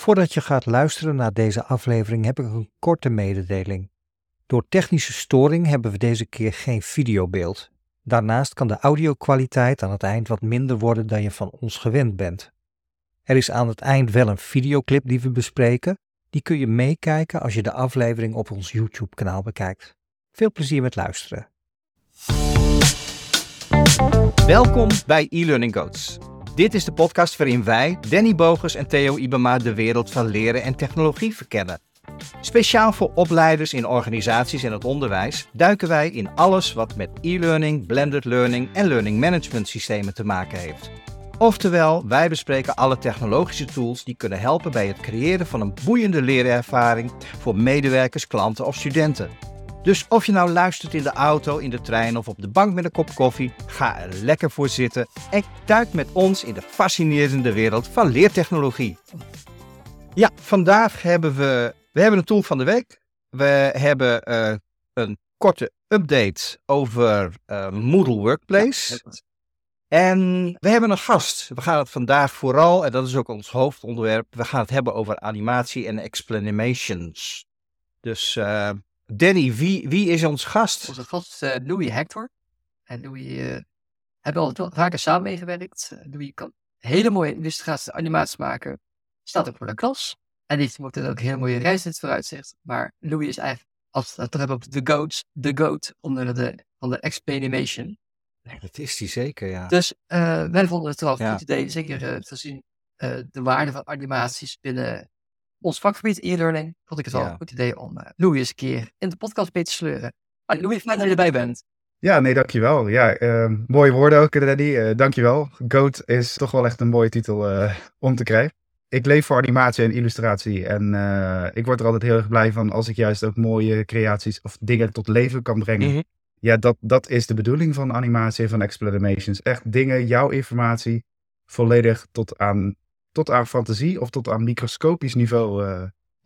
Voordat je gaat luisteren naar deze aflevering heb ik een korte mededeling. Door technische storing hebben we deze keer geen videobeeld. Daarnaast kan de audio-kwaliteit aan het eind wat minder worden dan je van ons gewend bent. Er is aan het eind wel een videoclip die we bespreken. Die kun je meekijken als je de aflevering op ons YouTube-kanaal bekijkt. Veel plezier met luisteren. Welkom bij e-Learning Goats. Dit is de podcast waarin wij, Danny Bogus en Theo Ibama, de wereld van leren en technologie verkennen. Speciaal voor opleiders in organisaties en het onderwijs duiken wij in alles wat met e-learning, blended learning en learning management systemen te maken heeft. Oftewel, wij bespreken alle technologische tools die kunnen helpen bij het creëren van een boeiende leerervaring voor medewerkers, klanten of studenten. Dus of je nou luistert in de auto, in de trein of op de bank met een kop koffie, ga er lekker voor zitten en duik met ons in de fascinerende wereld van leertechnologie. Ja, vandaag hebben we een tool van de week. We hebben een korte update over Moodle Workplace. Ja, en we hebben een gast. We gaan het vandaag vooral, en dat is ook ons hoofdonderwerp, we gaan het hebben over animatie en explanations. Dus Danny, wie is ons gast? Onze gast is Louis Hector. En Louis hebben al vaker samen meegewerkt. Louis kan hele mooie illustraties en animaties maken. Staat ook voor de klas. En die heeft ook een hele mooie reis vooruitzicht. Maar Louis is eigenlijk, als we het hebben op de goat onder van de Expanimation. Dat is die zeker, ja. Dus wij vonden het wel een goed idee. Zeker gezien de waarde van animaties binnen ons vakgebied e-learning. Vond ik het wel een goed idee om Louis eens een keer in de podcast mee te sleuren. Louis, fijn dat je erbij bent. Ja, nee, dankjewel. Ja, mooie woorden ook, Danny. Dankjewel. Goat is toch wel echt een mooie titel om te krijgen. Ik leef voor animatie en illustratie en ik word er altijd heel erg blij van als ik juist ook mooie creaties of dingen tot leven kan brengen. Mm-hmm. Ja, dat is de bedoeling van animatie en van explanations. Echt dingen, jouw informatie, volledig tot aan fantasie of tot aan microscopisch niveau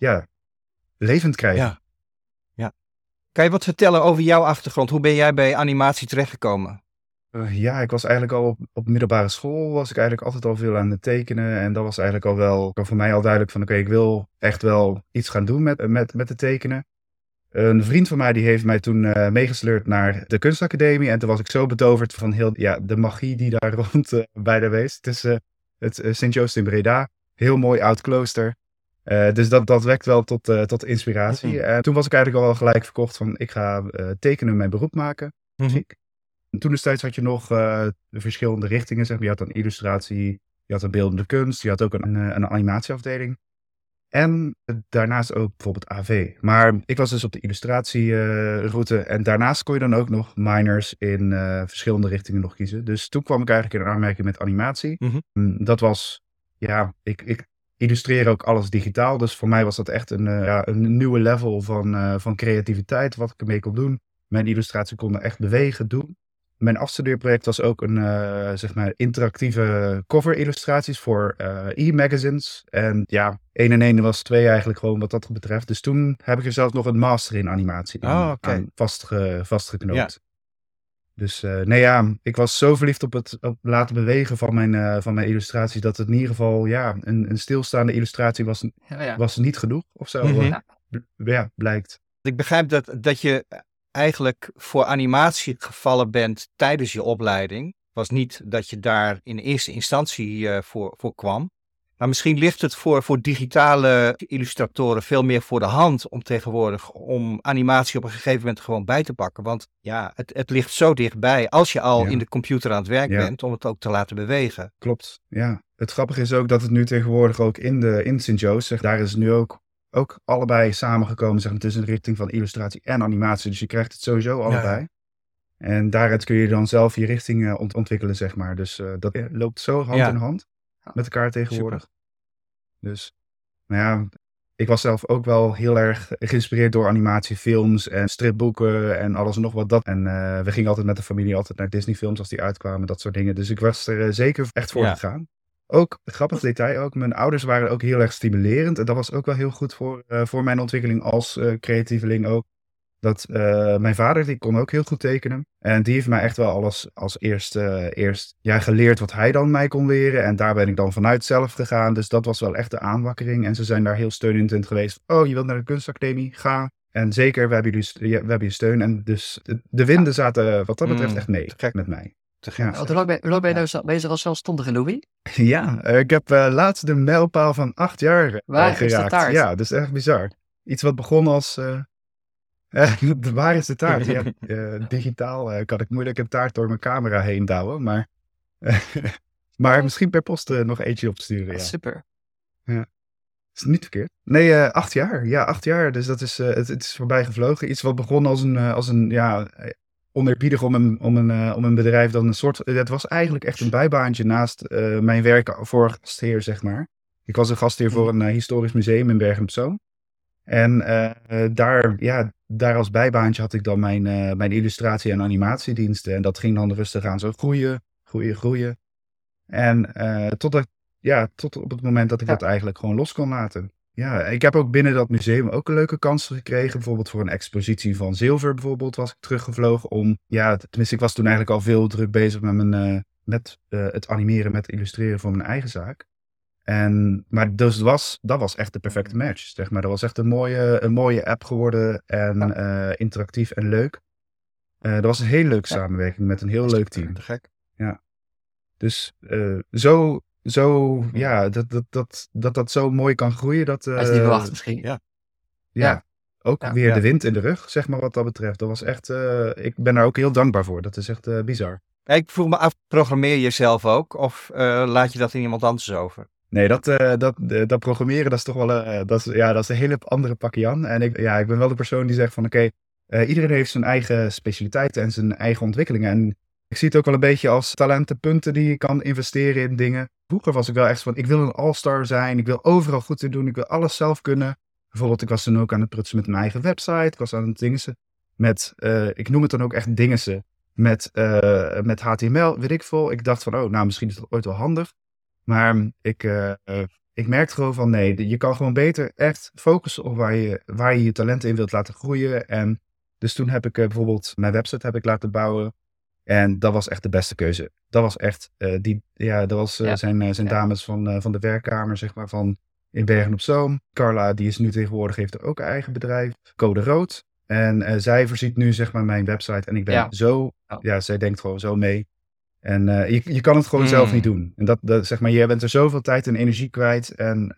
levend krijgen. Ja. Kan je wat vertellen over jouw achtergrond? Hoe ben jij bij animatie terechtgekomen? Ik was eigenlijk al op middelbare school, was ik eigenlijk altijd al veel aan het tekenen. En dat was eigenlijk al wel voor mij al duidelijk van ik wil echt wel iets gaan doen met het tekenen. Een vriend van mij die heeft mij toen meegesleurd naar de kunstacademie. En toen was ik zo betoverd van heel de magie die daar rond bij de wees. Het is het Sint-Joost in Breda. Heel mooi oud klooster. Dus dat wekt wel tot inspiratie. Mm-hmm. En toen was ik eigenlijk al wel gelijk verkocht van ik ga tekenen mijn beroep maken. Muziek. En toen destijds had je nog de verschillende richtingen. Zeg maar. Je had een illustratie, je had een beeldende kunst. Je had ook een animatieafdeling. En daarnaast ook bijvoorbeeld AV. Maar ik was dus op de illustratieroute. En daarnaast kon je dan ook nog minors in verschillende richtingen nog kiezen. Dus toen kwam ik eigenlijk in aanmerking met animatie. Mm-hmm. Dat was, ik illustreer ook alles digitaal. Dus voor mij was dat echt een nieuwe level van creativiteit. Wat ik ermee kon doen. Mijn illustratie kon me echt bewegen, doen. Mijn afstudeerproject was ook een interactieve cover illustraties voor e-magazines. En 1 en 1 was 2 eigenlijk gewoon wat dat betreft. Dus toen heb ik er zelfs nog een master in animatie aan vastgeknoopt. Ja. Dus ik was zo verliefd op het laten bewegen van mijn illustraties dat het in ieder geval een stilstaande illustratie was niet genoeg of zo. Mm-hmm. Blijkt. Ik begrijp dat je eigenlijk voor animatie gevallen bent tijdens je opleiding. Het was niet dat je daar in eerste instantie voor kwam. Maar misschien ligt het voor digitale illustratoren veel meer voor de hand om tegenwoordig om animatie op een gegeven moment gewoon bij te pakken. Want het ligt zo dichtbij als je al in de computer aan het werk bent om het ook te laten bewegen. Klopt, ja. Het grappige is ook dat het nu tegenwoordig ook in Sint-Joost, daar is het nu ook allebei samengekomen, zeg maar, tussen de richting van illustratie en animatie. Dus je krijgt het sowieso allebei. Ja. En daaruit kun je dan zelf je richting ontwikkelen, zeg maar. Dus dat loopt zo hand in hand met elkaar tegenwoordig. Super. Dus, ik was zelf ook wel heel erg geïnspireerd door animatiefilms en stripboeken en alles en nog wat dat. En we gingen altijd met de familie naar Disney-films als die uitkwamen, dat soort dingen. Dus ik was er zeker echt voor gegaan. Ook, grappig detail ook, mijn ouders waren ook heel erg stimulerend. En dat was ook wel heel goed voor mijn ontwikkeling als creatieveling ook. Dat mijn vader, die kon ook heel goed tekenen. En die heeft mij echt wel alles als eerst geleerd wat hij dan mij kon leren. En daar ben ik dan vanuit zelf gegaan. Dus dat was wel echt de aanwakkering. En ze zijn daar heel steunend in geweest. Oh, je wilt naar de kunstacademie? Ga. En zeker, we hebben je steun. En dus de winden zaten wat dat betreft echt mee met mij. Ja. Hoe lang ben je nou bezig als zelfstandige, Louis? Ja, ik heb laatst de mijlpaal van 8 jaar Waar geraakt. is de taart? Ja, dat is echt bizar. Iets wat begon als... waar is de taart? Ja, digitaal kan ik moeilijk een taart door mijn camera heen douwen. Maar misschien per post nog eentje opsturen. Ja. Super. Ja. Is niet verkeerd. Nee, 8 jaar. Ja, 8 jaar. Dus dat is, het is voorbij gevlogen. Iets wat begon als een oneerbiedig om een bedrijf dan een soort... Het was eigenlijk echt een bijbaantje naast mijn werk voor gastheer, zeg maar. Ik was een gastheer voor een historisch museum in Bergen op Zoom. En daar als bijbaantje had ik dan mijn illustratie- en animatiediensten. En dat ging dan rustig aan zo groeien. En tot op het moment dat ik dat eigenlijk gewoon los kon laten. Ja, ik heb ook binnen dat museum ook een leuke kansen gekregen. Bijvoorbeeld voor een expositie van zilver bijvoorbeeld was ik teruggevlogen om... Ja, tenminste ik was toen eigenlijk al veel druk bezig met het animeren, met het illustreren voor mijn eigen zaak. Maar dus dat was echt de perfecte match, zeg maar. Dat was echt een mooie app geworden en interactief en leuk. Dat was een hele leuke samenwerking met een heel leuk team. Te gek. Ja. Dus dat zo mooi kan groeien. Dat is niet verwacht misschien. Ja. Ook weer de wind in de rug, zeg maar, wat dat betreft. Dat was echt, ik ben daar ook heel dankbaar voor. Dat is echt bizar. Ik vroeg me af, programmeer je zelf ook? Of laat je dat in iemand anders over? Nee, dat programmeren, dat is toch wel dat is een hele andere pakje aan. En ik ben wel de persoon die zegt van oké, iedereen heeft zijn eigen specialiteiten en zijn eigen ontwikkelingen. En ik zie het ook wel een beetje als talentenpunten die je kan investeren in dingen. Vroeger was ik wel echt van, ik wil een all-star zijn, ik wil overal goed in doen, ik wil alles zelf kunnen. Bijvoorbeeld, ik was toen ook aan het prutsen met mijn eigen website, ik was aan het dingensen met, ik noem het dan ook echt dingensen, met HTML, weet ik veel. Ik dacht van, misschien is dat ooit wel handig. Maar ik merkte gewoon van nee, je kan gewoon beter echt focussen op waar je talenten in wilt laten groeien. En dus toen heb ik bijvoorbeeld mijn website laten bouwen. En dat was echt de beste keuze. Dat was echt, zijn dames van de werkkamer, zeg maar, van in Bergen op Zoom. Carla, die is nu tegenwoordig, heeft er ook een eigen bedrijf, Code Rood. En zij voorziet nu, zeg maar, mijn website. En ik ben zij denkt gewoon zo mee. En je kan het gewoon zelf niet doen. En dat zeg maar, je bent er zoveel tijd en energie kwijt. En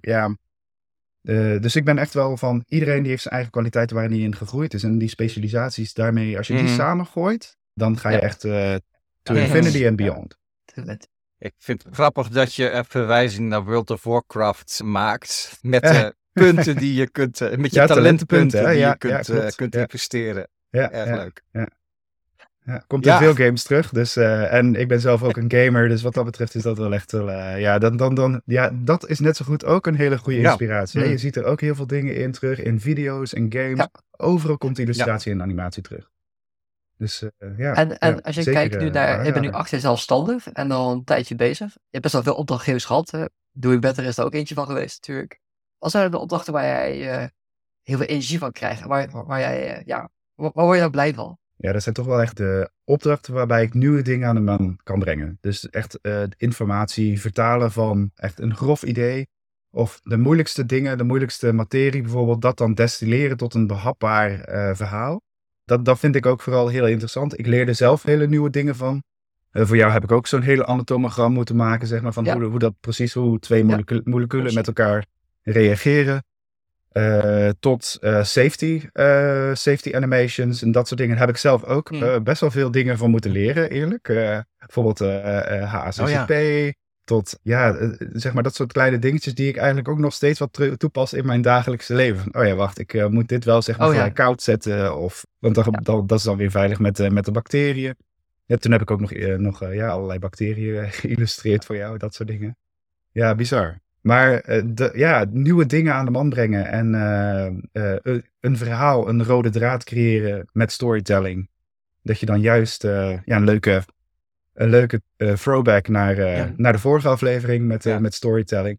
dus ik ben echt wel van, iedereen die heeft zijn eigen kwaliteiten waarin hij in gegroeid is. En die specialisaties daarmee, als je die samengooit, dan ga je echt to infinity and beyond. Ik vind het grappig dat je een verwijzing naar World of Warcraft maakt. Met de punten die je kunt, met je talentenpunten die je kunt investeren. Ja, erg leuk. Ja, komt in veel games terug. Dus, en ik ben zelf ook een gamer. Dus wat dat betreft is dat wel echt wel... dat is net zo goed ook een hele goede inspiratie. Ja. Je ziet er ook heel veel dingen in terug. In video's en games. Ja. Overal komt illustratie en animatie terug. Dus En als je kijkt nu naar... Je bent nu 8 jaar zelfstandig. En al een tijdje bezig. Je hebt best wel veel opdrachtgevers gehad. Doing Better is er ook eentje van geweest natuurlijk. Wat zijn er de opdrachten waar jij heel veel energie van krijgt? Waar word je nou blij van? Ja, dat zijn toch wel echt de opdrachten waarbij ik nieuwe dingen aan de man kan brengen. Dus echt informatie vertalen van echt een grof idee. Of de moeilijkste dingen, de moeilijkste materie bijvoorbeeld, dat dan destilleren tot een behapbaar verhaal. Dat vind ik ook vooral heel interessant. Ik leerde zelf hele nieuwe dingen van. Voor jou heb ik ook zo'n hele anatomogram moeten maken, zeg maar, van hoe twee moleculen met elkaar reageren. Tot safety animations en dat soort dingen heb ik zelf ook best wel veel dingen van moeten leren, eerlijk. Bijvoorbeeld HACCP, tot zeg maar dat soort kleine dingetjes die ik eigenlijk ook nog steeds wat toepas in mijn dagelijkse leven. Oh ja, wacht, ik moet dit wel zeg maar koud zetten, want dat is dan weer veilig met de bacteriën. Ja, toen heb ik ook nog allerlei bacteriën geïllustreerd voor jou, dat soort dingen. Ja, bizar. Maar nieuwe dingen aan de man brengen en een verhaal, een rode draad creëren met storytelling. Dat je dan juist een leuke throwback naar de vorige aflevering met storytelling.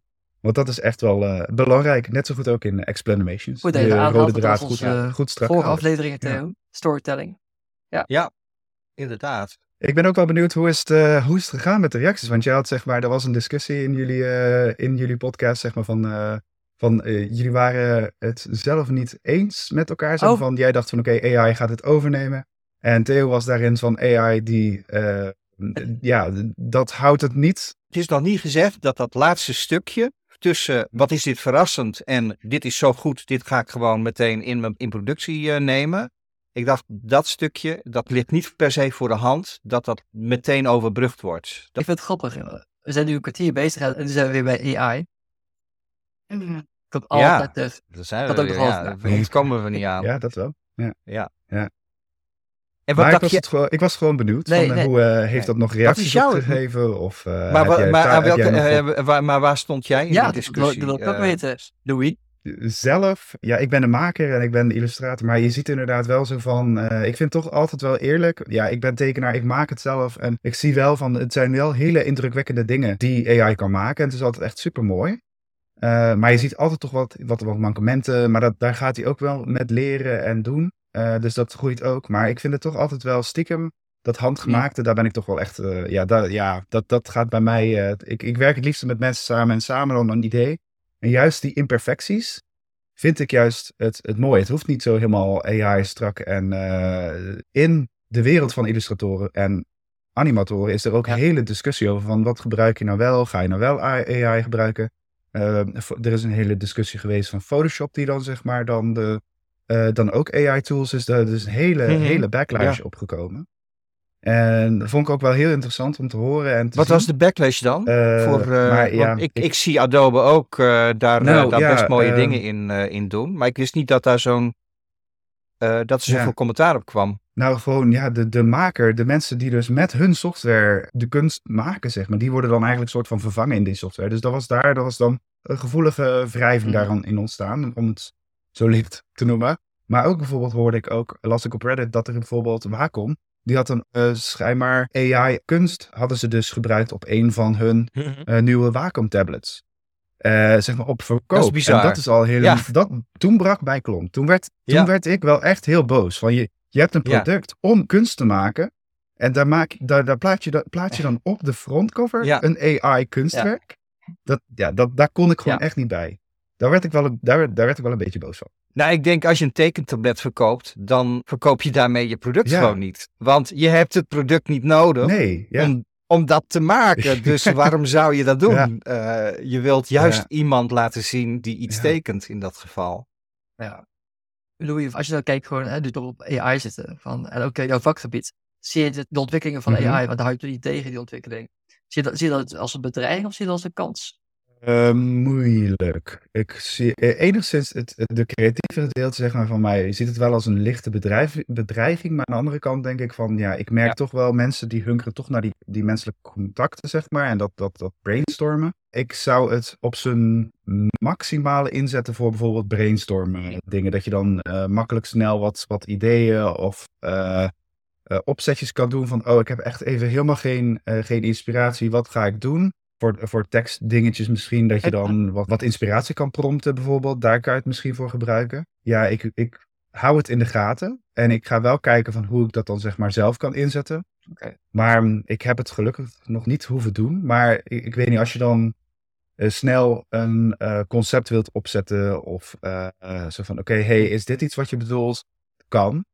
Want dat is echt wel belangrijk. Net zo goed ook in explanations. Goed, De even rode aanhaalt draad dat goed, onze goed strak vorige houden. afleveringen, Theo. Storytelling. Ja, inderdaad. Ik ben ook wel benieuwd, hoe is het gegaan met de reacties? Want jij had, zeg maar, er was een discussie in jullie podcast, zeg maar, van jullie waren het zelf niet eens met elkaar. Zeg maar, van, jij dacht van, oké, AI gaat het overnemen. En Theo was daarin van AI die, dat houdt het niet. Het is nog niet gezegd dat dat laatste stukje tussen wat is dit verrassend en dit is zo goed, dit ga ik gewoon meteen in productie nemen. Ik dacht, dat stukje, dat ligt niet per se voor de hand, dat meteen overbrugd wordt. Ik vind het grappig. We zijn nu een kwartier bezig en nu zijn we weer bij AI. Komt altijd terug. Dat zijn Dat we ook weer, nog ja, altijd. daar komen we niet aan. Ja, dat wel. Ja. En wat Maar dacht je? ik was gewoon benieuwd. Nee. Hoe heeft dat nog reacties jouw- opgegeven? Of, Maar waar stond jij in Ja, die discussie? dat wil ik ook weten. Louis? zelf, ja, ik ben een maker en ik ben de illustrator, maar je ziet inderdaad wel zo van, ik vind toch altijd wel eerlijk, ja, ik ben tekenaar, ik maak het zelf en ik zie wel van, het zijn wel hele indrukwekkende dingen die AI kan maken en het is altijd echt super mooi. Maar je ziet altijd toch wat mankementen, maar daar gaat hij ook wel met leren en doen. Dus dat groeit ook. Maar ik vind het toch altijd wel stiekem, dat handgemaakte, daar ben ik toch wel echt, dat gaat bij mij, ik werk het liefst met mensen samen en samen dan een idee. En juist die imperfecties vind ik juist het mooie. Het hoeft niet zo helemaal AI strak. En in de wereld van illustratoren en animatoren is er ook een hele discussie over van wat gebruik je nou wel? Ga je nou wel AI gebruiken? Er is een hele discussie geweest van Photoshop die dan zeg maar dan ook AI tools is. Daar is een hele backlash opgekomen. En dat vond ik ook wel heel interessant om te horen. En te Wat zien. was de backlash dan? Maar ik zie Adobe ook daar best mooie dingen in doen. Maar ik wist niet dat daar dat er zoveel commentaar op kwam. Nou, gewoon de maker, de mensen die dus met hun software de kunst maken, zeg maar, die worden dan eigenlijk soort van vervangen in die software. Dus dat was dan een gevoelige wrijving daaraan in ontstaan, om het zo licht te noemen. Maar ook bijvoorbeeld las ik op Reddit dat er bijvoorbeeld Wacom, die had een schijnbaar AI-kunst, hadden ze dus gebruikt op een van hun nieuwe Wacom tablets. Zeg maar op verkoop. Dat is bizar. En dat is al heel... Toen brak bij klomp. Toen werd ik wel echt heel boos. Van je hebt een product om kunst te maken. En daar plaats je dan op de frontcover een AI-kunstwerk. Daar kon ik gewoon echt niet bij. Daar werd ik wel een beetje boos van. Nou, ik denk als je een tekentablet verkoopt, dan verkoop je daarmee je product gewoon niet. Want je hebt het product niet nodig om dat te maken. Dus waarom zou je dat doen? Je wilt juist iemand laten zien die iets tekent in dat geval. Ja. Louis, als je nou kijkt gewoon nu toch op AI zitten en ook jouw vakgebied, zie je de ontwikkelingen van AI, want daar hou je niet tegen die ontwikkeling. Zie je dat als een bedreiging of zie je dat als een kans? Moeilijk. Ik zie enigszins de creatieve gedeelte zeg maar, van mij. Je ziet het wel als een lichte bedreiging. Maar aan de andere kant denk ik van ik merk toch wel mensen die hunkeren toch naar die menselijke contacten, zeg maar. En dat brainstormen. Ik zou het op zijn maximale inzetten voor bijvoorbeeld brainstormen dingen. Dat je dan makkelijk snel wat ideeën of opzetjes kan doen van ik heb echt even helemaal geen inspiratie. Wat ga ik doen? Voor tekstdingetjes misschien, dat je dan wat inspiratie kan prompten bijvoorbeeld. Daar kan je het misschien voor gebruiken. Ja, ik hou het in de gaten. En ik ga wel kijken van hoe ik dat dan zeg maar zelf kan inzetten. Okay. Maar ik heb het gelukkig nog niet hoeven doen. Maar ik weet niet, als je dan snel een concept wilt opzetten. Of zo van, is dit iets wat je bedoelt? Kan.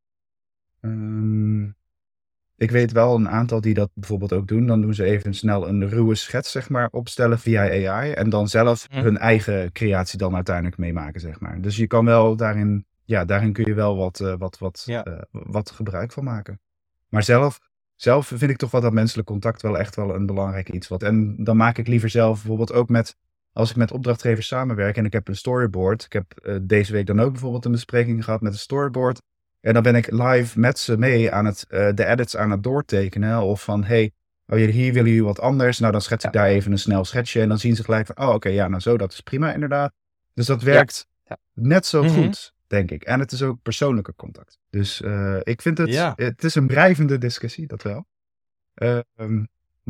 Ik weet wel een aantal die dat bijvoorbeeld ook doen. Dan doen ze even snel een ruwe schets, zeg maar, opstellen via AI. En dan zelf hun eigen creatie dan uiteindelijk meemaken, zeg maar. Dus je kan wel daarin kun je wel wat gebruik van maken. Maar zelf vind ik toch wel dat menselijk contact wel echt wel een belangrijk iets wordt. En dan maak ik liever zelf bijvoorbeeld ook als ik met opdrachtgevers samenwerk en ik heb een storyboard. Ik heb deze week dan ook bijvoorbeeld een bespreking gehad met een storyboard. En dan ben ik live met ze mee aan de edits aan het doortekenen. Of van, hier willen jullie wat anders. Nou, dan schets ik daar even een snel schetsje. En dan zien ze gelijk van, dat is prima inderdaad. Dus dat werkt net zo goed, denk ik. En het is ook persoonlijke contact. Dus ik vind het is een blijvende discussie, dat wel.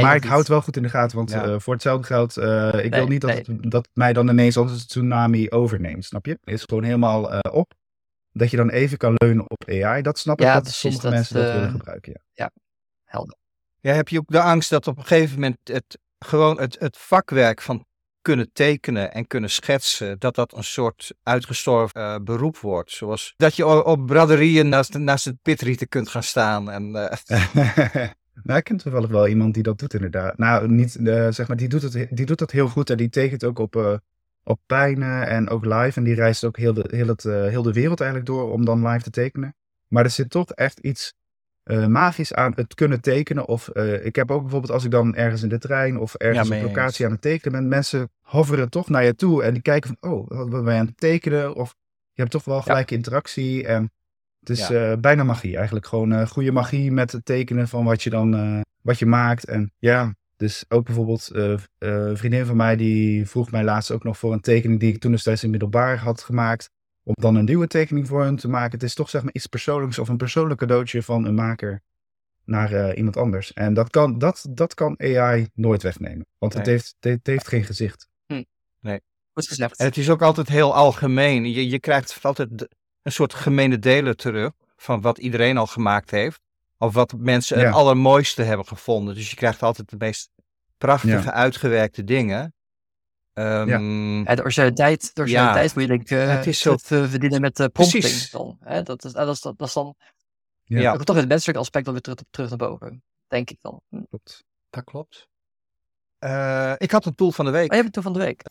Maar nog ik hou het niet. wel goed in de gaten, want voor hetzelfde geld, ik wil niet nee. dat het mij dan ineens als een tsunami overneemt, snap je? Het is gewoon helemaal op. Dat je dan even kan leunen op AI, dat snap ik Ja, dat precies, sommige dat, mensen dat willen gebruiken. Ja. Helder. Ja, heb je ook de angst dat op een gegeven moment het vakwerk van kunnen tekenen en kunnen schetsen, dat een soort uitgestorven beroep wordt? Zoals dat je op braderieën naast het pitrieten kunt gaan staan. En, Nou, ik ken toevallig wel iemand die dat doet inderdaad. Nou, niet, zeg maar, die doet dat heel goed en die tekent ook op pijnen en ook live. En die reist ook heel de wereld eigenlijk door om dan live te tekenen. Maar er zit toch echt iets magisch aan het kunnen tekenen. Of ik heb ook bijvoorbeeld als ik dan ergens in de trein of ergens mee op eens. locatie aan het tekenen ben. Mensen hoveren toch naar je toe en die kijken van, oh, wat ben je aan het tekenen? Of je hebt toch wel gelijke interactie en... Het is bijna magie eigenlijk. Gewoon goede magie met het tekenen van wat je maakt. En ja, dus ook bijvoorbeeld een vriendin van mij die vroeg mij laatst ook nog voor een tekening die ik toen destijds in middelbaar had gemaakt. Om dan een nieuwe tekening voor hun te maken. Het is toch zeg maar iets persoonlijks of een persoonlijk cadeautje van een maker naar iemand anders. En dat kan AI nooit wegnemen. Want het heeft geen gezicht. Goed gezegd. En het is ook altijd heel algemeen. Je krijgt altijd een soort gemene delen terug van wat iedereen al gemaakt heeft. Of wat mensen het allermooiste hebben gevonden. Dus je krijgt altijd de meest prachtige uitgewerkte dingen. De originaliteit moet je denk het is zo verdienen met prompting. precies. Dan, hè? Dat is dan Ja. toch het menselijke aspect dan weer terug naar boven. Denk ik dan. Klopt. Dat klopt. Ik had een tool van de week. Maar je hebt het toen van de week.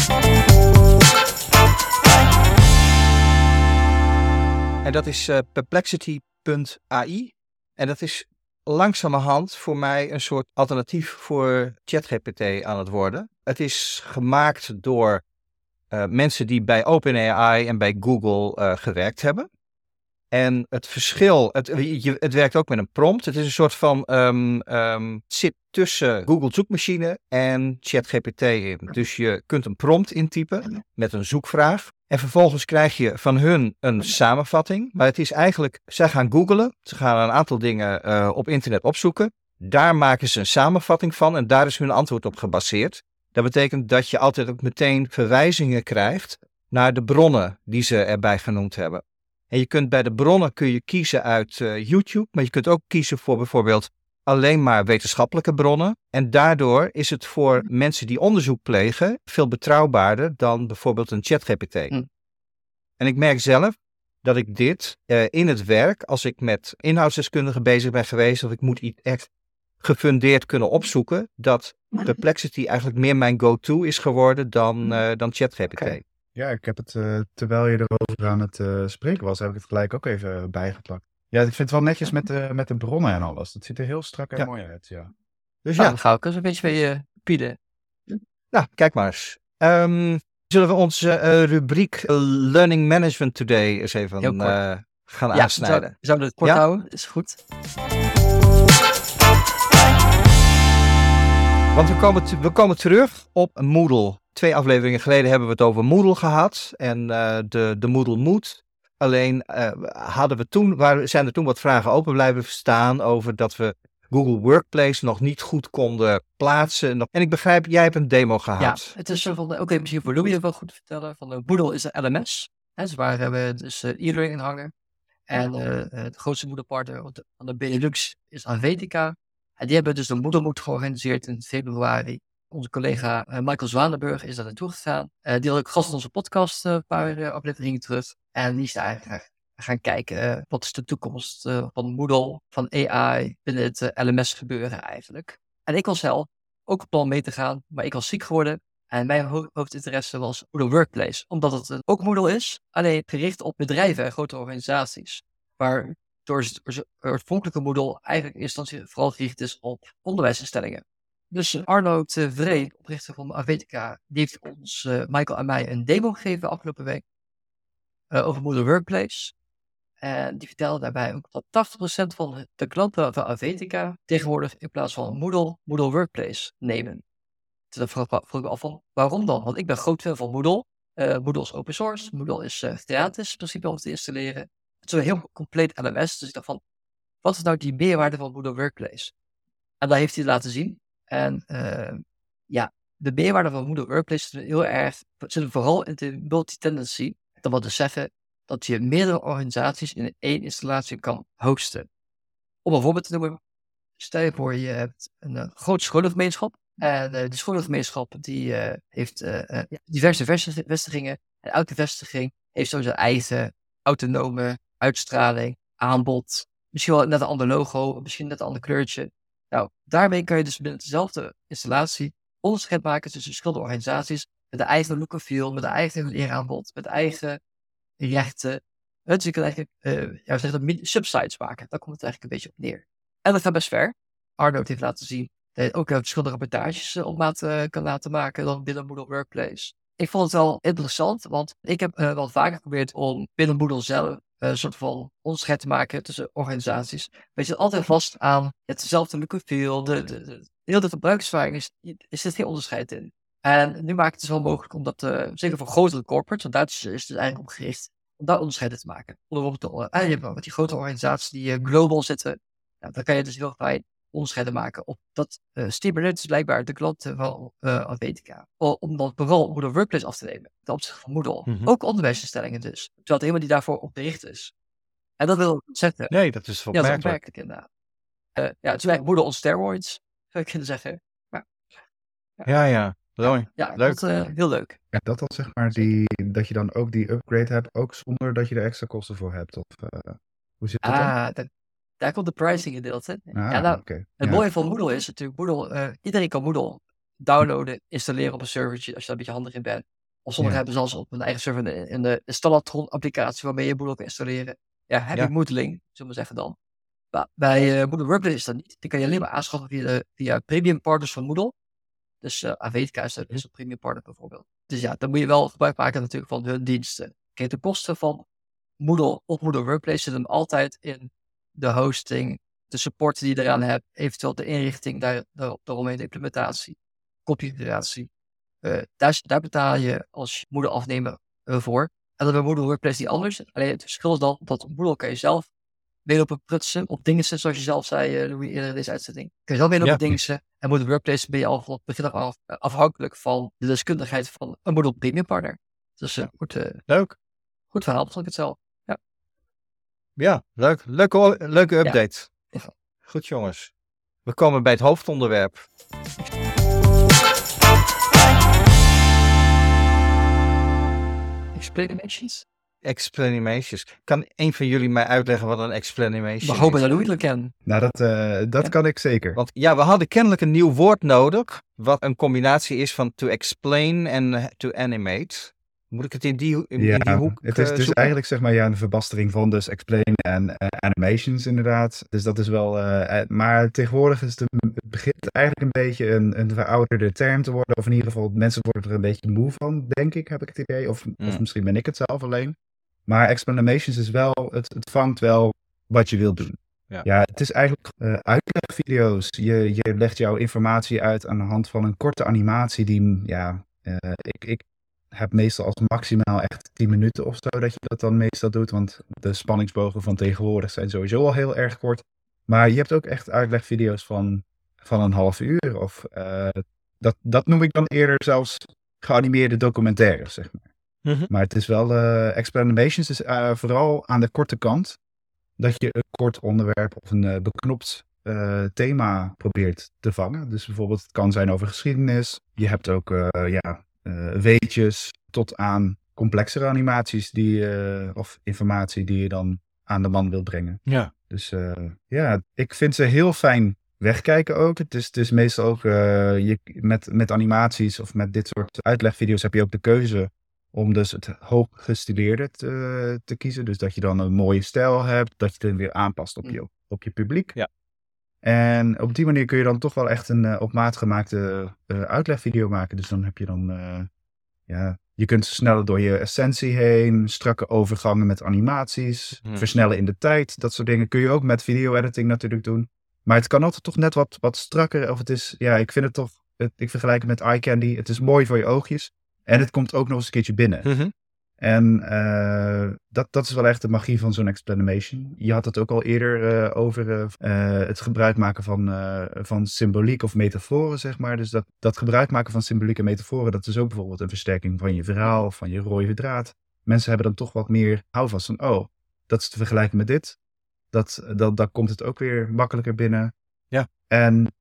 En dat is perplexity.ai. En dat is langzamerhand voor mij een soort alternatief voor ChatGPT aan het worden. Het is gemaakt door mensen die bij OpenAI en bij Google gewerkt hebben. En het verschil, het werkt ook met een prompt. Het is een soort van, zit tussen Google zoekmachine en ChatGPT in. Dus je kunt een prompt intypen met een zoekvraag. En vervolgens krijg je van hun een samenvatting. Maar het is eigenlijk, zij gaan googlen. Ze gaan een aantal dingen op internet opzoeken. Daar maken ze een samenvatting van en daar is hun antwoord op gebaseerd. Dat betekent dat je altijd ook meteen verwijzingen krijgt naar de bronnen die ze erbij genoemd hebben. En je kunt bij de bronnen kiezen uit YouTube, maar je kunt ook kiezen voor bijvoorbeeld alleen maar wetenschappelijke bronnen. En daardoor is het voor mensen die onderzoek plegen veel betrouwbaarder dan bijvoorbeeld een ChatGPT. En ik merk zelf dat ik dit in het werk, als ik met inhoudsdeskundigen bezig ben geweest, of ik moet iets echt gefundeerd kunnen opzoeken, dat Perplexity eigenlijk meer mijn go-to is geworden dan ChatGPT. Okay. Ja, ik heb het, terwijl je erover aan het spreken was, heb ik het gelijk ook even bijgepakt. Ja, ik vind het wel netjes met de bronnen en alles. Dat ziet er heel strak en mooi uit, ja. Dus dan ga ik eens een beetje mee pieden. Nou, kijk maar eens. Zullen we onze rubriek Learning Management Today eens even gaan aansnijden? Zouden we het kort houden? Is goed. Want we komen terug op Moodle. 2 afleveringen geleden hebben we het over Moodle gehad en de Moodle Mood. Alleen zijn er toen wat vragen open blijven staan over dat we Google Workplace nog niet goed konden plaatsen. En ik begrijp, jij hebt een demo gehad. Ja, het is zo van, oké, misschien voor Louis wel goed te vertellen. Van Moodle is een LMS. Dus waar hebben we dus e-learning in hangen. En de grootste Moodle-partner van de Benelux is Helvetica. En die hebben dus de Moodle Mood georganiseerd in februari. Onze collega Michael Zwanenburg is daar naartoe gegaan. Die had ook gast in onze podcast een paar afleveringen terug. En die is daar eigenlijk gaan kijken, wat is de toekomst van Moodle, van AI binnen het LMS gebeuren eigenlijk. En ik was zelf ook op plan mee te gaan, maar ik was ziek geworden. En mijn hoofdinteresse was Moodle Workplace, omdat het ook Moodle is, alleen gericht op bedrijven en grote organisaties. Waar door het oorspronkelijke Moodle eigenlijk in eerste instantie vooral gericht is op onderwijsinstellingen. Dus Arno de Vree, oprichter van Helvetica, die heeft ons, Michael en mij, een demo gegeven afgelopen week over Moodle Workplace. En die vertelde daarbij ook dat 80% van de klanten van Helvetica tegenwoordig in plaats van Moodle Workplace nemen. Dus dan vroeg ik me af van, waarom dan? Want ik ben groot fan van Moodle. Moodle is open source, Moodle is gratis in principe om te installeren. Het is een heel compleet LMS, dus ik dacht van, wat is nou die meerwaarde van Moodle Workplace? En daar heeft hij laten zien. En de meerwaarde van Moodle Workplace zit vooral in de multi-tenancy. Dat wil dus zeggen dat je meerdere organisaties in één installatie kan hosten. Om een voorbeeld te noemen, stel je voor je hebt een grote scholengemeenschap. En die scholengemeenschap die heeft diverse vestigingen. En elke vestiging heeft zo zijn eigen autonome uitstraling, aanbod. Misschien wel net een ander logo, misschien net een ander kleurtje. Nou, daarmee kan je dus binnen dezelfde installatie onderscheid maken tussen verschillende organisaties met de eigen look and feel, met de eigen leeraanbod, met eigen rechten. Dus je kan eigenlijk subsites maken. Daar komt het eigenlijk een beetje op neer. En dat gaat best ver. Arnold heeft laten zien dat je ook verschillende rapportages op maat kan laten maken dan binnen Moodle Workplace. Ik vond het wel interessant, want ik heb wel vaker geprobeerd om binnen Moodle zelf een soort van onderscheid te maken tussen organisaties. Maar je zit altijd vast aan hetzelfde look and feel. Heel de gebruikservaring is er geen onderscheid in. En nu maakt het dus wel mogelijk om dat, zeker voor grotere corporates, want daar is het dus eigenlijk op gericht, om daar onderscheiden te maken. Je hebt met die grote organisaties die global zitten, dan kan je dus heel fijn onderscheiden maken. Dat stimuleert dus blijkbaar de klanten van Helvetica. Om dan vooral Moodle Workplace af te nemen. Ten opzichte van Moodle. Mhm. Ook onderwijsinstellingen dus. Terwijl het helemaal niet daarvoor op gericht is. En dat wil ik zeggen. Nee, dat is Ja, dat is opmerkelijk. opmerkelijk inderdaad. Het is eigenlijk Moodle on steroids, zou ik kunnen zeggen. Ja. Mooi. Ja, Leuk. dat heel leuk. Ja, dat dan zeg maar dat je dan ook die upgrade hebt, ook zonder dat je er extra kosten voor hebt. Of hoe zit dat dan? Daar komt de pricing gedeelte. Oké. Het mooie van Moodle is natuurlijk, iedereen kan Moodle downloaden, installeren op een servertje, als je daar een beetje handig in bent. Of sommigen hebben zelfs op hun eigen server in de Installatron applicatie waarmee je Moodle kan installeren. Ja, heb je Moodling, zullen we zeggen dan. Maar bij Moodle Workplace is dat niet. Die kan je alleen maar aanschaffen via premium partners van Moodle. Dus Helvetica is een premium partner bijvoorbeeld. Dus ja, dan moet je wel gebruik maken natuurlijk van hun diensten. Kijk, de kosten van Moodle op Moodle Workplace zitten hem altijd in de hosting, de support die je eraan hebt, eventueel de inrichting daaromheen, de implementatie, configuratie. Daar betaal je als Moodle afnemer voor. En dat bij Moodle Workplace niet anders. Alleen het verschil is dan dat Moodle kan je zelf meelopen prutsen op dingen, zoals je zelf zei, Louis, eerder in deze uitzending. Kun je zelf meelopen dingen. En Moodle Workplace ben je al van het begin af afhankelijk van de deskundigheid van een Moodle Premium partner. Dus leuk. Goed verhaal, vond ik het zelf. Ja, leuk. Leuke update. Ja. Goed jongens. We komen bij het hoofdonderwerp. Explanations. Kan een van jullie mij uitleggen wat een explanation We hopen is? dat Louis het ken. Nou, dat kan ik zeker. Want ja, we hadden kennelijk een nieuw woord nodig, wat een combinatie is van to explain en to animate. Moet ik het in die hoek het is zoeken? eigenlijk zeg maar een verbastering van dus explain en animations inderdaad. Dus dat is wel, maar tegenwoordig is het begint eigenlijk een beetje een verouderde term te worden. Of in ieder geval, mensen worden er een beetje moe van, denk ik, heb ik het idee. Of misschien ben ik het zelf alleen. Maar explanations is wel, het vangt wel wat je wilt doen. Ja, het is eigenlijk uitlegvideo's. Je legt jouw informatie uit aan de hand van een korte animatie die, ik heb meestal als maximaal echt 10 minuten of zo dat je dat dan meestal doet. Want de spanningsbogen van tegenwoordig zijn sowieso al heel erg kort. Maar je hebt ook echt uitlegvideo's van een half uur. Of dat noem ik dan eerder zelfs geanimeerde documentaires, zeg maar. Mm-hmm. Maar het is wel, explanations is vooral aan de korte kant. Dat je een kort onderwerp of een beknopt thema probeert te vangen. Dus bijvoorbeeld het kan zijn over geschiedenis. Je hebt ook weetjes tot aan complexere animaties of informatie die je dan aan de man wilt brengen. Ja. Dus ik vind ze heel fijn wegkijken ook. Het is meestal ook met animaties of met dit soort uitlegvideo's heb je ook de keuze om dus het hooggestileerde te kiezen. Dus dat je dan een mooie stijl hebt, dat je het weer aanpast op je publiek. Ja. En op die manier kun je dan toch wel echt een op maat gemaakte uitlegvideo maken. Dus dan heb je dan, je kunt sneller door je essentie heen, strakke overgangen met animaties, versnellen in de tijd. Dat soort dingen kun je ook met video-editing natuurlijk doen. Maar het kan altijd toch net wat strakker. Of het is, ik vind het toch, ik vergelijk het met eye candy. Het is mooi voor je oogjes. En het komt ook nog eens een keertje binnen. Mm-hmm. En dat is wel echt de magie van zo'n explanation. Je had het ook al eerder over het gebruik maken van symboliek of metaforen, zeg maar. Dus dat gebruik maken van symboliek en metaforen, dat is ook bijvoorbeeld een versterking van je verhaal of van je rode draad. Mensen hebben dan toch wat meer houvast van, oh, dat is te vergelijken met dit. Dan komt het ook weer makkelijker binnen. Ja. En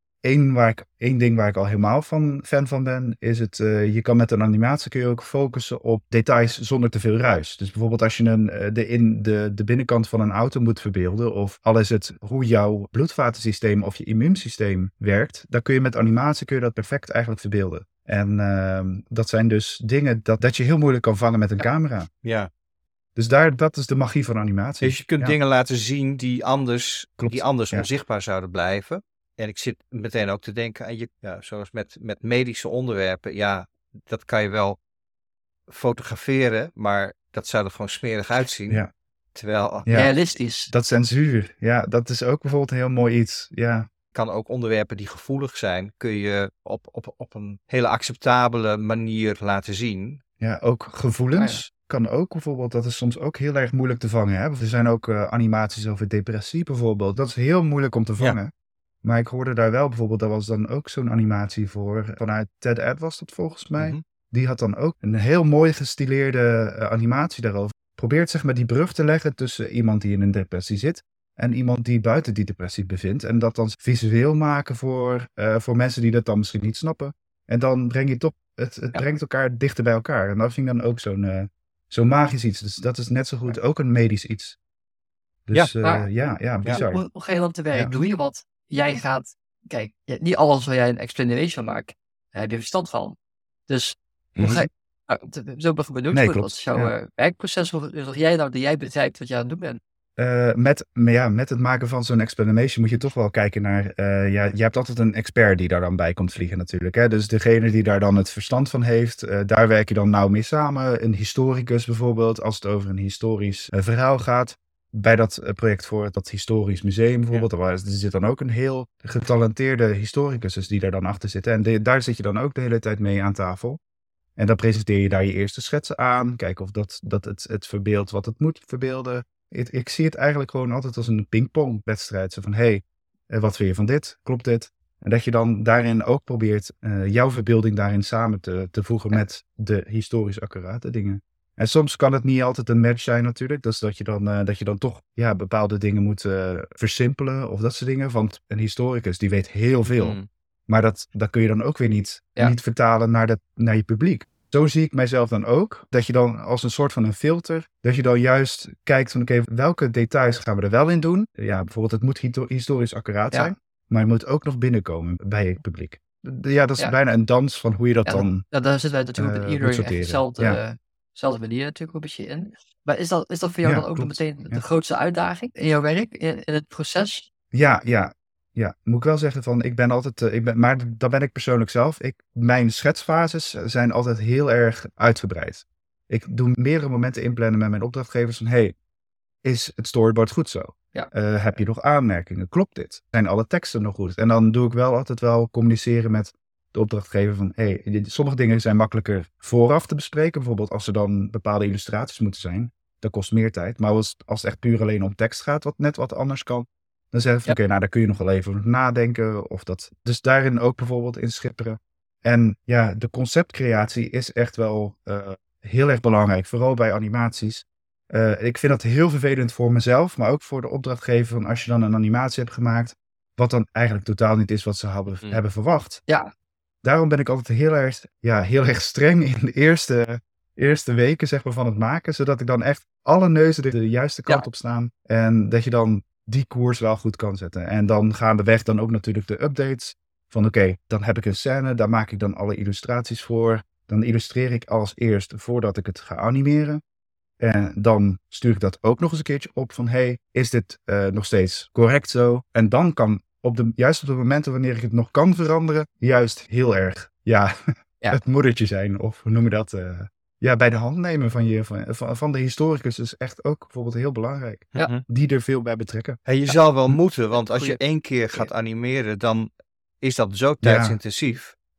één ding waar ik al helemaal fan van ben, is het, je kan met een animatie kun je ook focussen op details zonder te veel ruis. Dus bijvoorbeeld als je de binnenkant van een auto moet verbeelden, of al is het hoe jouw bloedvatensysteem of je immuunsysteem werkt, dan kun je met animatie dat perfect eigenlijk verbeelden. En dat zijn dus dingen dat je heel moeilijk kan vangen met een camera. Ja. Dus dat is de magie van animatie. Dus je kunt dingen laten zien die anders Klopt. onzichtbaar zouden blijven. En ik zit meteen ook te denken aan zoals met medische onderwerpen. Ja, dat kan je wel fotograferen, maar dat zou er gewoon smerig uitzien. Ja. Terwijl realistisch. Dat censuur, ja, dat is ook bijvoorbeeld een heel mooi iets. Ja. kan ook onderwerpen die gevoelig zijn, kun je op een hele acceptabele manier laten zien. Ja, ook gevoelens. Kan ook bijvoorbeeld, dat is soms ook heel erg moeilijk te vangen. Hè? Er zijn ook animaties over depressie bijvoorbeeld. Dat is heel moeilijk om te vangen. Ja. Maar ik hoorde daar wel bijvoorbeeld, daar was dan ook zo'n animatie voor. Vanuit TED Ed was dat volgens mij. Mm-hmm. Die had dan ook een heel mooi gestileerde animatie daarover. Probeert zeg maar die brug te leggen tussen iemand die in een depressie zit en iemand die buiten die depressie bevindt. En dat dan visueel maken voor mensen die dat dan misschien niet snappen. En dan breng je toch, het brengt elkaar dichter bij elkaar. En dat vind ik dan ook zo'n magisch iets. Dus dat is net zo goed ook een medisch iets. Dus bizar. Hoe ga je dan te werk? Doe je wat? Jij gaat, kijk, niet alles waar jij een explanation maakt, heb je verstand van. Dus hoe ga je, zo benieuwd worden, wat is jouw werkproces? Hoe zorg jij nou dat jij begrijpt wat je aan het doen bent? Met het maken van zo'n explanation moet je toch wel kijken naar... je hebt altijd een expert die daar dan bij komt vliegen natuurlijk. Hè? Dus degene die daar dan het verstand van heeft, daar werk je dan nauw mee samen. Een historicus bijvoorbeeld, als het over een historisch verhaal gaat. Bij dat project voor dat historisch museum bijvoorbeeld, er zit dan ook een heel getalenteerde historicus die daar dan achter zit. En daar zit je dan ook de hele tijd mee aan tafel. En dan presenteer je daar je eerste schetsen aan. Kijken of dat het verbeeldt wat het moet verbeelden. Ik zie het eigenlijk gewoon altijd als een pingpongwedstrijd. Zo van, wat vind je van dit? Klopt dit? En dat je dan daarin ook probeert jouw verbeelding daarin samen te voegen met de historisch accurate dingen. En soms kan het niet altijd een match zijn natuurlijk. Dus dat je dan toch bepaalde dingen moet versimpelen of dat soort dingen. Want een historicus die weet heel veel. Maar dat kun je dan ook weer niet vertalen naar je publiek. Zo zie ik mijzelf dan ook. Dat je dan als een soort van een filter, dat je dan juist kijkt van oké, welke details gaan we er wel in doen? Ja, bijvoorbeeld het moet historisch accuraat zijn. Maar het moet ook nog binnenkomen bij het publiek. Ja, dat is bijna een dans van hoe je dat dan daar zitten wij natuurlijk met iedereen dezelfde manier natuurlijk een beetje in. Maar is dat voor jou dan ook nog meteen de grootste uitdaging in jouw werk, in het proces? Ja, moet ik wel zeggen van, maar dat ben ik persoonlijk zelf. Mijn schetsfases zijn altijd heel erg uitgebreid. Ik doe meerdere momenten inplannen met mijn opdrachtgevers van, is het storyboard goed zo? Ja. Heb je nog aanmerkingen? Klopt dit? Zijn alle teksten nog goed? En dan doe ik wel altijd wel communiceren met de opdrachtgever van, sommige dingen zijn makkelijker vooraf te bespreken. Bijvoorbeeld als er dan bepaalde illustraties moeten zijn. Dat kost meer tijd. Maar als het echt puur alleen om tekst gaat, wat net wat anders kan, dan zeggen we van daar kun je nog wel even nadenken. Of dat. Dus daarin ook bijvoorbeeld in schipperen. En de conceptcreatie is echt wel heel erg belangrijk. Vooral bij animaties. Ik vind dat heel vervelend voor mezelf, maar ook voor de opdrachtgever. Van als je dan een animatie hebt gemaakt, wat dan eigenlijk totaal niet is wat ze hebben verwacht. Ja. Daarom ben ik altijd heel erg streng in de eerste weken zeg maar, van het maken. Zodat ik dan echt alle neuzen de juiste kant op staan. En dat je dan die koers wel goed kan zetten. En dan gaandeweg dan ook natuurlijk de updates. Van dan heb ik een scène, daar maak ik dan alle illustraties voor. Dan illustreer ik als eerst voordat ik het ga animeren. En dan stuur ik dat ook nog eens een keertje op van is dit nog steeds correct zo? En dan kan juist op de momenten wanneer ik het nog kan veranderen, juist heel erg het moedertje zijn. Of hoe noem je dat? Bij de hand nemen van de historicus is echt ook bijvoorbeeld heel belangrijk. Ja. Die er veel bij betrekken. Je zal wel moeten, want als je 1 keer gaat animeren, dan is dat zo tijdsintensief.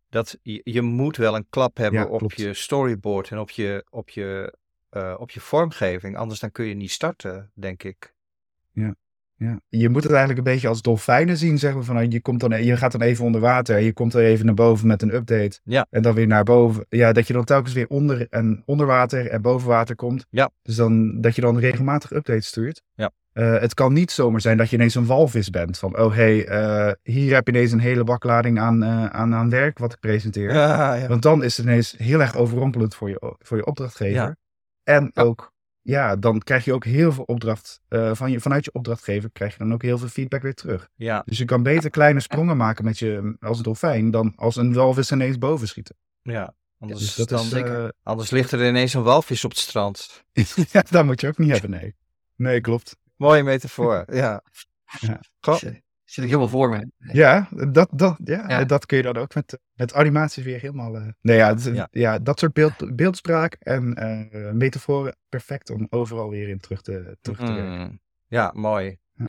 dat je moet wel een klap hebben Ja, op klopt. je storyboard en op je vormgeving. Anders dan kun je niet starten, denk ik. Ja. Je moet het eigenlijk een beetje als dolfijnen zien, zeg maar. Je gaat dan even onder water en je komt er even naar boven met een update. Ja. En dan weer naar boven. Ja, dat je dan telkens weer onder water en boven water komt. Ja. Dus dat je dan regelmatig updates stuurt. Ja. Het kan niet zomaar zijn dat je ineens een walvis bent. Van, hier heb je ineens een hele baklading aan werk wat ik presenteer. Ja. Want dan is het ineens heel erg overrompelend voor je opdrachtgever. Ja. En ook, dan krijg je ook heel veel opdracht. Vanuit je opdrachtgever krijg je dan ook heel veel feedback weer terug. Ja. Dus je kan beter kleine sprongen maken als een dolfijn dan als een walvis ineens boven schieten. Ja. Anders, Dus dat dan, is, anders ligt er ineens een walvis op het strand. ja, dat moet je ook niet hebben, nee. Nee, klopt. Mooie metafoor, ja. Ja. Goh. Zit ik helemaal voor me. Ja, Ja. dat kun je dan ook met animaties weer helemaal... dat soort beeldspraak en metaforen, perfect om overal weer in terug te werken. Ja, mooi. Ja.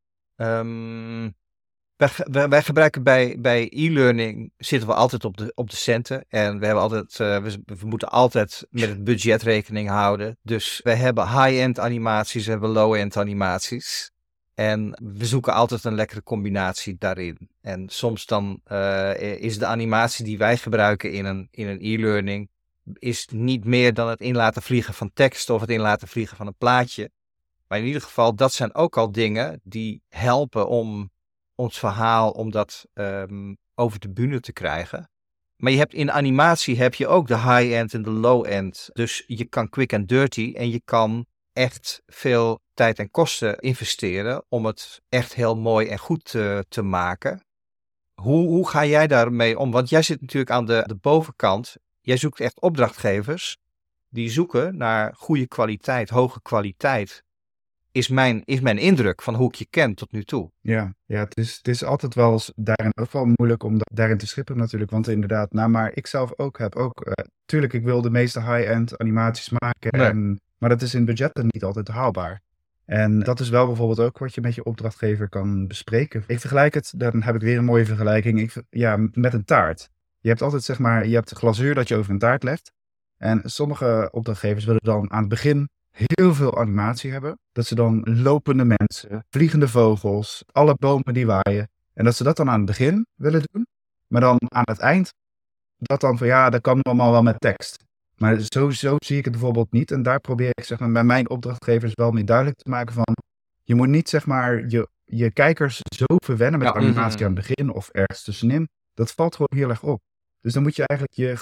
Wij gebruiken bij e-learning zitten we altijd op de centen. En we hebben altijd, we moeten altijd met het budget rekening houden. Dus we hebben high-end animaties, we hebben low-end animaties. En we zoeken altijd een lekkere combinatie daarin. En soms dan is de animatie die wij gebruiken in een e-learning is niet meer dan het in laten vliegen van tekst of het in laten vliegen van een plaatje. Maar in ieder geval, dat zijn ook al dingen die helpen om ons verhaal, om dat over de bühne te krijgen. Maar in animatie heb je ook de high-end en de low-end. Dus je kan quick and dirty en je kan echt veel tijd en kosten investeren om het echt heel mooi en goed te maken. Hoe ga jij daarmee om? Want jij zit natuurlijk aan de bovenkant. Jij zoekt echt opdrachtgevers die zoeken naar goede kwaliteit, hoge kwaliteit. Is mijn indruk van hoe ik je ken tot nu toe. Ja, het is altijd wel eens daarin ook wel moeilijk om daarin te schippen natuurlijk. Want inderdaad, maar ik zelf heb ook... tuurlijk, ik wil de meeste high-end animaties maken. Nee. Maar dat is in budgetten niet altijd haalbaar. En dat is wel bijvoorbeeld ook wat je met je opdrachtgever kan bespreken. Ik vergelijk het, dan heb ik weer een mooie vergelijking, met een taart. Je hebt altijd, zeg maar, je hebt glazuur dat je over een taart legt. En sommige opdrachtgevers willen dan aan het begin heel veel animatie hebben. Dat ze dan lopende mensen, vliegende vogels, alle bomen die waaien. En dat ze dat dan aan het begin willen doen. Maar dan aan het eind, dat dan van dat kan allemaal wel met tekst. Maar zo zie ik het bijvoorbeeld niet. En daar probeer ik, zeg maar, bij mijn opdrachtgevers wel mee duidelijk te maken van... Je moet niet, zeg maar, je kijkers zo verwennen met animatie aan het begin of ergens tussenin. Dat valt gewoon heel erg op. Dus dan moet je eigenlijk je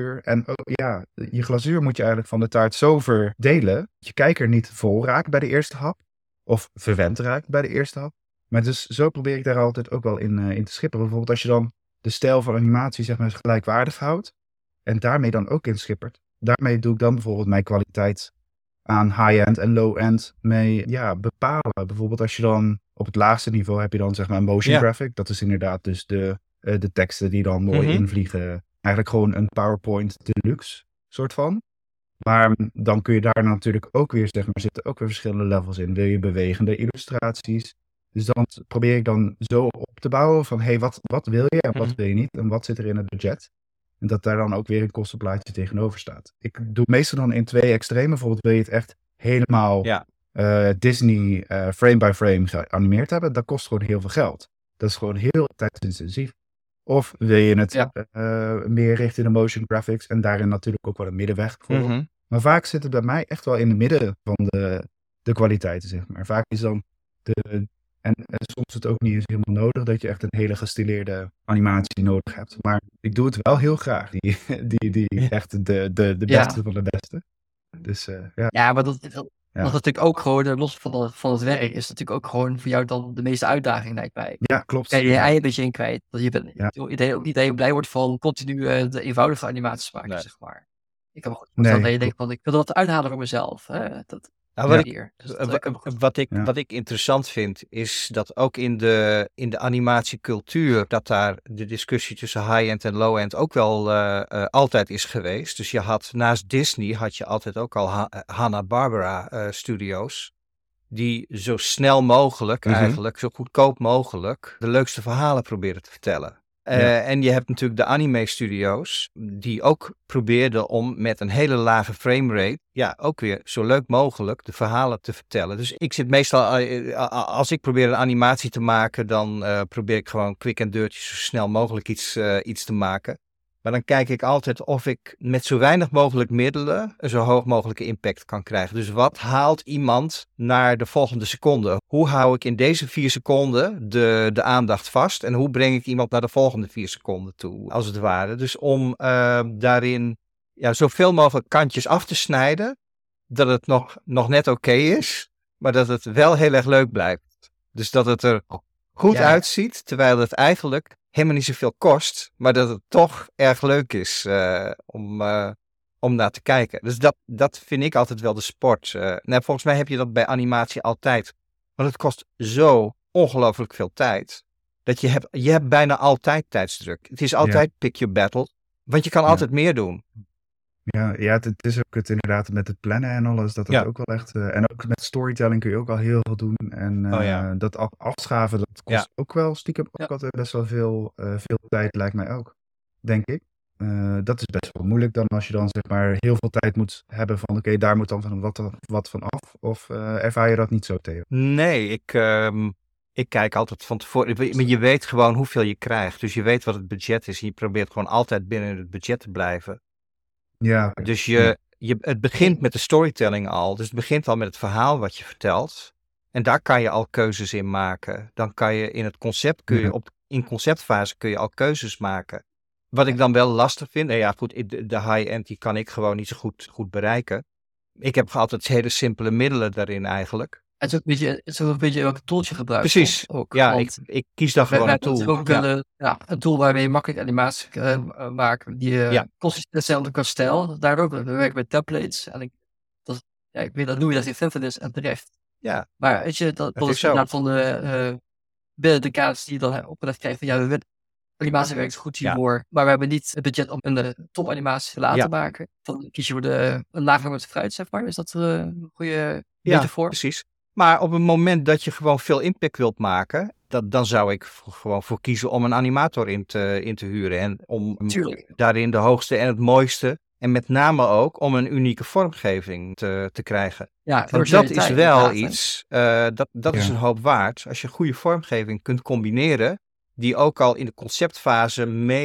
glazuur moet je eigenlijk van de taart zo verdelen. Dat je kijker niet vol raakt bij de eerste hap. Of verwend raakt bij de eerste hap. Maar dus zo probeer ik daar altijd ook wel in te schipperen. Bijvoorbeeld als je dan de stijl van animatie, zeg maar, gelijkwaardig houdt. En daarmee dan ook in schippert. Daarmee doe ik dan bijvoorbeeld mijn kwaliteit aan high-end en low-end mee bepalen. Bijvoorbeeld als je dan op het laagste niveau heb je dan, zeg maar, een motion graphic. Dat is inderdaad dus de teksten die dan mooi invliegen. Eigenlijk gewoon een PowerPoint deluxe soort van. Maar dan kun je daar natuurlijk ook weer, zeg maar, zitten ook weer verschillende levels in. Wil je bewegende illustraties? Dus dan probeer ik dan zo op te bouwen van, wat wil je en wat wil je niet? En wat zit er in het budget? En dat daar dan ook weer een kostenplaatje tegenover staat. Ik doe meestal dan in 2 extremen. Bijvoorbeeld wil je het echt helemaal Disney frame by frame geanimeerd hebben. Dat kost gewoon heel veel geld. Dat is gewoon heel tijdsintensief. Of wil je het meer richten in de motion graphics. En daarin natuurlijk ook wel een middenweg. Maar vaak zit het bij mij echt wel in het midden van de kwaliteiten, zeg maar. Vaak is dan en soms is het ook niet eens helemaal nodig dat je echt een hele gestileerde animatie nodig hebt. Maar ik doe het wel heel graag. Die echt de beste van de beste. Dus Ja, maar dat natuurlijk ook gewoon, los van het werk, is natuurlijk ook gewoon voor jou dan de meeste uitdaging, lijkt mij. Ja, klopt. Kijk, je ei een beetje in kwijt. Dat je bent ook niet dat je blij wordt van continu de eenvoudige animaties maken, zeg maar. Ik kan me goed voorstellen dat je denkt van, ik wil dat uithalen voor mezelf. Hè? Wat ik interessant vind, is dat ook in de animatiecultuur, dat daar de discussie tussen high-end en low-end ook wel altijd is geweest. Dus je had naast Disney, had je altijd ook al Hanna-Barbera studios, die zo snel mogelijk eigenlijk, zo goedkoop mogelijk, de leukste verhalen proberen te vertellen. En je hebt natuurlijk de anime-studio's die ook probeerden om met een hele lage framerate, ook weer zo leuk mogelijk de verhalen te vertellen. Dus ik zit meestal, als ik probeer een animatie te maken, dan probeer ik gewoon quick and dirty zo snel mogelijk iets te maken. Maar dan kijk ik altijd of ik met zo weinig mogelijk middelen een zo hoog mogelijke impact kan krijgen. Dus wat haalt iemand naar de volgende seconde? Hoe hou ik in deze 4 seconden de aandacht vast? En hoe breng ik iemand naar de volgende 4 seconden toe, als het ware? Dus om daarin zoveel mogelijk kantjes af te snijden, dat het nog net oké is, maar dat het wel heel erg leuk blijft. Dus dat het er goed uitziet, terwijl het eigenlijk helemaal niet zoveel kost, maar dat het toch erg leuk is om naar te kijken. Dus dat vind ik altijd wel de sport. Volgens mij heb je dat bij animatie altijd. Want het kost zo ongelooflijk veel tijd. Dat je hebt bijna altijd tijdsdruk. Het is altijd pick your battle, want je kan altijd meer doen. Ja, het is ook het inderdaad met het plannen en alles, dat ook wel echt... en ook met storytelling kun je ook al heel veel doen. En dat afschaven, dat kost ook wel stiekem ook altijd best wel veel tijd, lijkt mij ook. Denk ik. Dat is best wel moeilijk dan als je dan zeg maar heel veel tijd moet hebben van oké, daar moet dan van wat van af. Of ervaar je dat niet zo, Theo? Nee, ik kijk altijd van tevoren. Maar je weet gewoon hoeveel je krijgt. Dus je weet wat het budget is. En je probeert gewoon altijd binnen het budget te blijven. Ja. Dus het begint met de storytelling al. Dus het begint al met het verhaal wat je vertelt. En daar kan je al keuzes in maken. Dan kan je in het concept, in conceptfase kun je al keuzes maken. Wat ik dan wel lastig vind, de high-end die kan ik gewoon niet zo goed bereiken. Ik heb altijd hele simpele middelen daarin eigenlijk. Het is ook een beetje welke tools je gebruikt. Precies, ook, ik kies daar gewoon een tool. Ook een tool waarmee je makkelijk animaties maakt, die consistent zijn op stijl. Daardoor we werken met templates. En ik weet dat Louis dat heeft vindt is en terecht. Ja. Maar weet je, dat is inderdaad van binnen de kaders die je dan opgelegd krijgt van we willen animatie werkt goed hiervoor, maar we hebben niet het budget om een topanimatie te laten maken. Dan kies je voor een lager met fruit, zeg maar. Is dat een goede metafoor? Precies. Maar op het moment dat je gewoon veel impact wilt maken, dan zou ik gewoon voor kiezen om een animator in te huren. En om daarin de hoogste en het mooiste, en met name ook om een unieke vormgeving te krijgen. Ja, want dat is wel iets, dat is een hoop waard. Als je goede vormgeving kunt combineren, die ook al in de conceptfase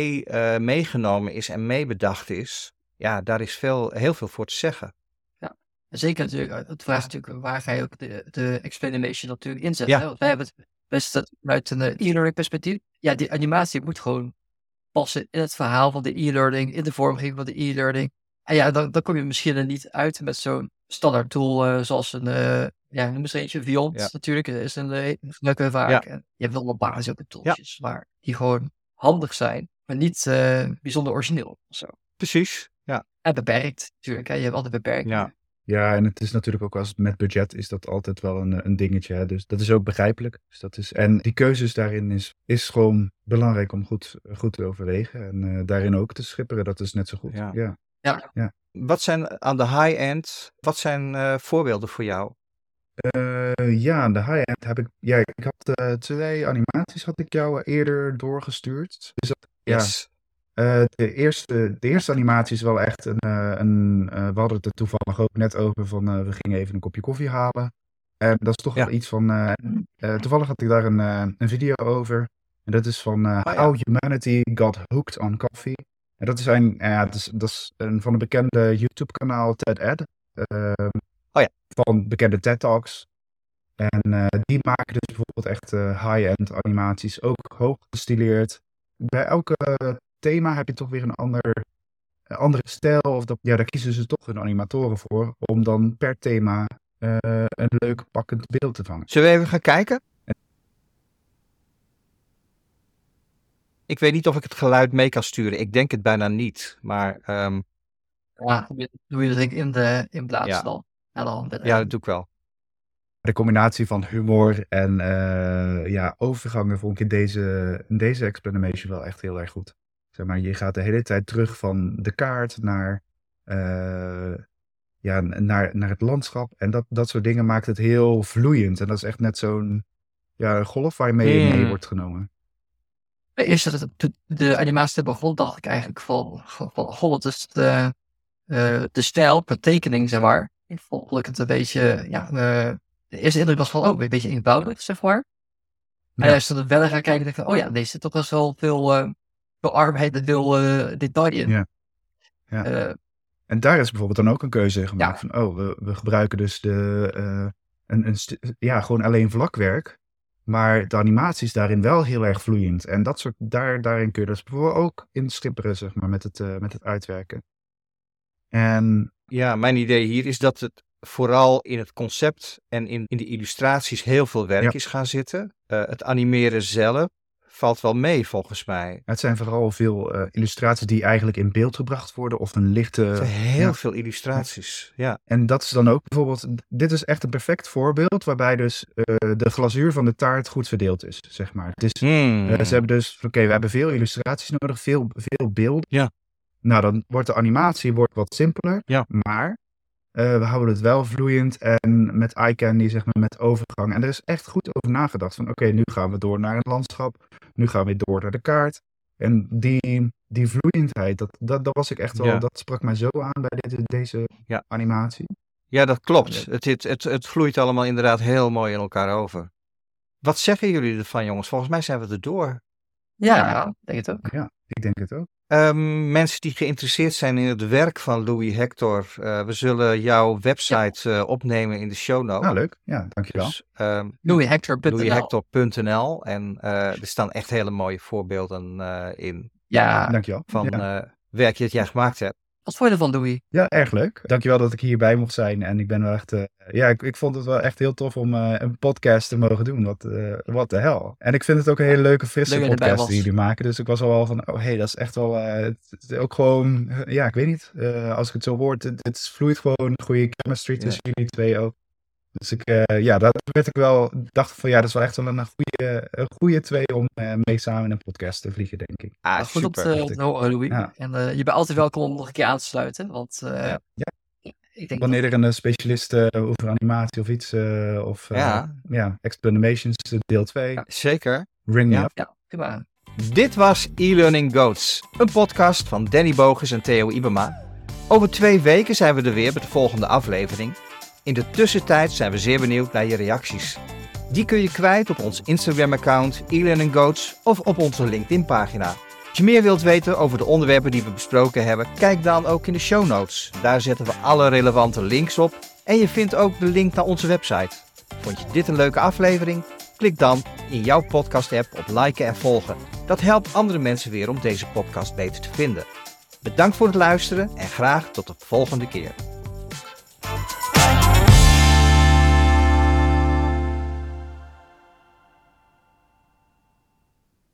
meegenomen is en meebedacht is, daar is heel veel voor te zeggen. Zeker natuurlijk, het vraagt natuurlijk waar ga je ook de explanation natuurlijk inzetten. Hè? Want wij hebben het best vanuit een e-learning perspectief. Ja, die animatie moet gewoon passen in het verhaal van de e-learning, in de vormgeving van de e-learning. En dan kom je misschien er niet uit met zo'n standaard tool zoals noem eens eentje, Vyond natuurlijk, is een leuke vaak. En je hebt wel een paar zulke tooltjes, maar die gewoon handig zijn, maar niet bijzonder origineel ofzo. Precies, ja. En beperkt natuurlijk, hè? Je hebt altijd beperkingen. Ja, en het is natuurlijk ook als met budget is dat altijd wel een dingetje. Hè? Dus dat is ook begrijpelijk. Dus en die keuzes daarin is gewoon belangrijk om goed te overwegen. En daarin ook te schipperen, dat is net zo goed. Ja. Wat zijn aan de high-end, wat zijn voorbeelden voor jou? Aan de high-end heb ik... Ja, ik had 2 animaties had ik jou eerder doorgestuurd. Dus dat, yes. De eerste animatie is wel echt we hadden het er toevallig ook net over van we gingen even een kopje koffie halen. En dat is toch wel iets van, toevallig had ik daar een video over. En dat is van How Humanity Got Hooked on Coffee. En dat is dat is van een bekende YouTube kanaal TED Ed. Van bekende TED Talks. En die maken dus bijvoorbeeld echt high-end animaties, ook hoog gestileerd. Bij elke thema heb je toch weer een andere stijl. Of daar kiezen ze toch hun animatoren voor. Om dan per thema een leuk pakkend beeld te vangen. Zullen we even gaan kijken? Ik weet niet of ik het geluid mee kan sturen. Ik denk het bijna niet. Maar... doe je dat in plaats dan? Ja, dat doe ik wel. De combinatie van humor en overgangen vond ik in deze explanation wel echt heel erg goed. Zeg maar, je gaat de hele tijd terug van de kaart naar het landschap. En dat soort dingen maakt het heel vloeiend. En dat is echt net zo'n golf waar je mee wordt genomen. Eerst dat de animatie begon, dacht ik eigenlijk van wat is de stijl per tekening, zeg maar. En vond ik het een beetje, de eerste indruk was van, een beetje eenvoudig, zeg maar. Ja. En als je er verder gaat kijken, denk ik van, deze zit toch best wel veel arbeid en veel detail in. Ja. Ja. En daar is bijvoorbeeld dan ook een keuze gemaakt van, we gebruiken dus gewoon alleen vlakwerk, maar de animatie is daarin wel heel erg vloeiend. En dat soort, daarin kun je dus bijvoorbeeld ook instipperen, zeg maar, met het uitwerken. En ja, mijn idee hier is dat het vooral in het concept en in de illustraties heel veel werk is gaan zitten. Het animeren zelf valt wel mee, volgens mij. Het zijn vooral veel illustraties die eigenlijk in beeld gebracht worden of een lichte... Het zijn heel veel illustraties, ja. En dat is dan ook bijvoorbeeld... Dit is echt een perfect voorbeeld waarbij dus de glazuur van de taart goed verdeeld is, zeg maar. Het is, ze hebben dus... we hebben veel illustraties nodig, veel beeld. Ja. Nou, dan wordt de animatie wat simpeler, maar... we houden het wel vloeiend en met eye candy, zeg maar, met overgang. En er is echt goed over nagedacht van, oké, nu gaan we door naar een landschap. Nu gaan we weer door naar de kaart. En die vloeiendheid, dat was ik echt wel, dat sprak mij zo aan bij deze animatie. Ja, dat klopt. Het vloeit allemaal inderdaad heel mooi in elkaar over. Wat zeggen jullie ervan, jongens? Volgens mij zijn we er door. Ja, ik denk het ook. Ja, ik denk het ook. Mensen die geïnteresseerd zijn in het werk van Louis Hector, we zullen jouw website opnemen in de show notes. Nou, leuk. Ja, dankjewel. Dus, LouisHector.nl. En er staan echt hele mooie voorbeelden in. Ja, dankjewel. Van werk dat jij gemaakt hebt. Wat vond je ervan, Louis? Ja, erg leuk. Dankjewel dat ik hierbij mocht zijn. En ik ben wel echt... ik vond het wel echt heel tof om een podcast te mogen doen. Wat de hel. En ik vind het ook een hele leuke, frisse podcast die jullie maken. Dus ik was al van, dat is echt wel... het ook gewoon... ik weet niet. Als ik het zo hoor, het vloeit gewoon een goede chemistry tussen jullie twee ook. Dus daar werd ik wel... dacht van, dat is wel echt wel een goede twee om mee samen in een podcast te vliegen, denk ik. Ah, goed op te horen, Louis. Ja. En je bent altijd welkom om nog een keer aan te sluiten. Want ik denk wanneer er een specialist over animatie of iets... Explanations deel 2. Ja, zeker. Ring me up. Ja, prima. Dit was E-Learning Goats. Een podcast van Danny Bogus en Theo Ibema. Over 2 weken zijn we er weer met de volgende aflevering. In de tussentijd zijn we zeer benieuwd naar je reacties. Die kun je kwijt op ons Instagram-account E-Learning Goats of op onze LinkedIn-pagina. Als je meer wilt weten over de onderwerpen die we besproken hebben, kijk dan ook in de show notes. Daar zetten we alle relevante links op en je vindt ook de link naar onze website. Vond je dit een leuke aflevering? Klik dan in jouw podcast-app op liken en volgen. Dat helpt andere mensen weer om deze podcast beter te vinden. Bedankt voor het luisteren en graag tot de volgende keer.